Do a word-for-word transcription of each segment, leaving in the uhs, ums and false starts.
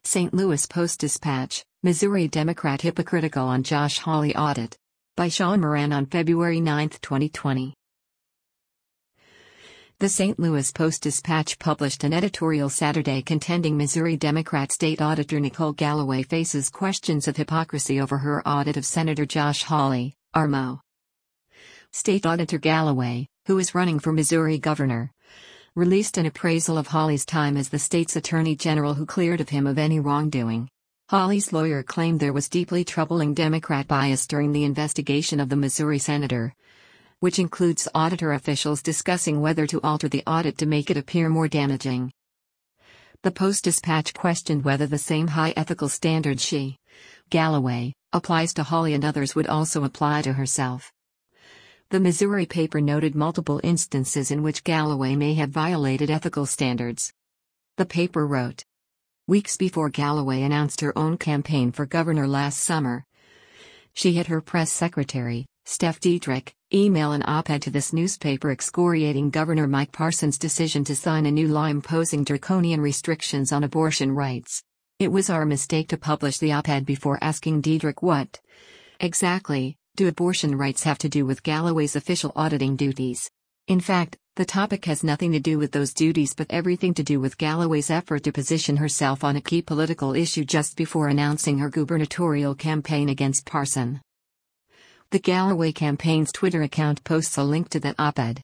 Saint Louis Post-Dispatch, Missouri Democrat hypocritical on Josh Hawley audit. By Sean Moran on February ninth, twenty twenty. The Saint Louis Post-Dispatch published an editorial Saturday contending Missouri Democrat State Auditor Nicole Galloway faces questions of hypocrisy over her audit of Senator Josh Hawley, R M O. State Auditor Galloway, who is running for Missouri governor, released an appraisal of Hawley's time as the state's attorney general who cleared of him of any wrongdoing. Hawley's lawyer claimed there was deeply troubling Democrat bias during the investigation of the Missouri senator, which includes auditor officials discussing whether to alter the audit to make it appear more damaging. The Post-Dispatch questioned whether the same high ethical standard she, Galloway, applies to Hawley and others would also apply to herself. The Missouri paper noted multiple instances in which Galloway may have violated ethical standards. The paper wrote, weeks before Galloway announced her own campaign for governor last summer, she had her press secretary, Steph Diedrich, email an op-ed to this newspaper excoriating Governor Mike Parson's decision to sign a new law imposing draconian restrictions on abortion rights. It was our mistake to publish the op-ed before asking Diedrich what, exactly, do abortion rights have to do with Galloway's official auditing duties. In fact, the topic has nothing to do with those duties but everything to do with Galloway's effort to position herself on a key political issue just before announcing her gubernatorial campaign against Parson. The Galloway campaign's Twitter account posts a link to that op-ed.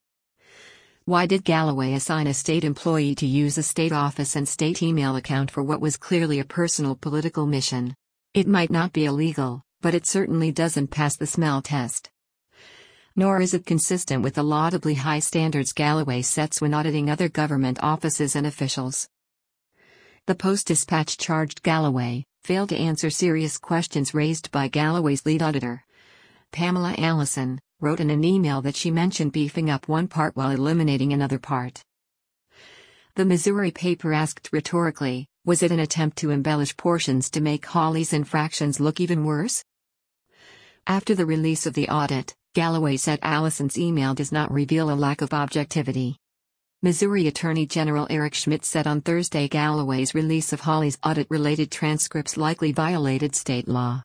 Why did Galloway assign a state employee to use a state office and state email account for what was clearly a personal political mission? It might not be illegal, but it certainly doesn't pass the smell test. Nor is it consistent with the laudably high standards Galloway sets when auditing other government offices and officials. The Post-Dispatch charged Galloway failed to answer serious questions raised by Galloway's lead auditor, Pamela Allison, wrote in an email that she mentioned beefing up one part while eliminating another part. The Missouri paper asked rhetorically, was it an attempt to embellish portions to make Hawley's infractions look even worse? After the release of the audit, Galloway said Allison's email does not reveal a lack of objectivity. Missouri Attorney General Eric Schmitt said on Thursday Galloway's release of Hawley's audit-related transcripts likely violated state law.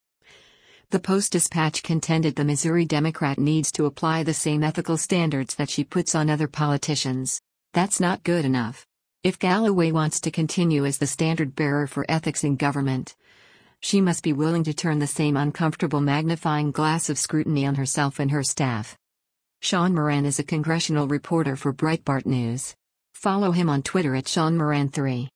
The Post-Dispatch contended the Missouri Democrat needs to apply the same ethical standards that she puts on other politicians. That's not good enough. If Galloway wants to continue as the standard-bearer for ethics in government, she must be willing to turn the same uncomfortable magnifying glass of scrutiny on herself and her staff. Sean Moran is a congressional reporter for Breitbart News. Follow him on Twitter at Sean Moran three.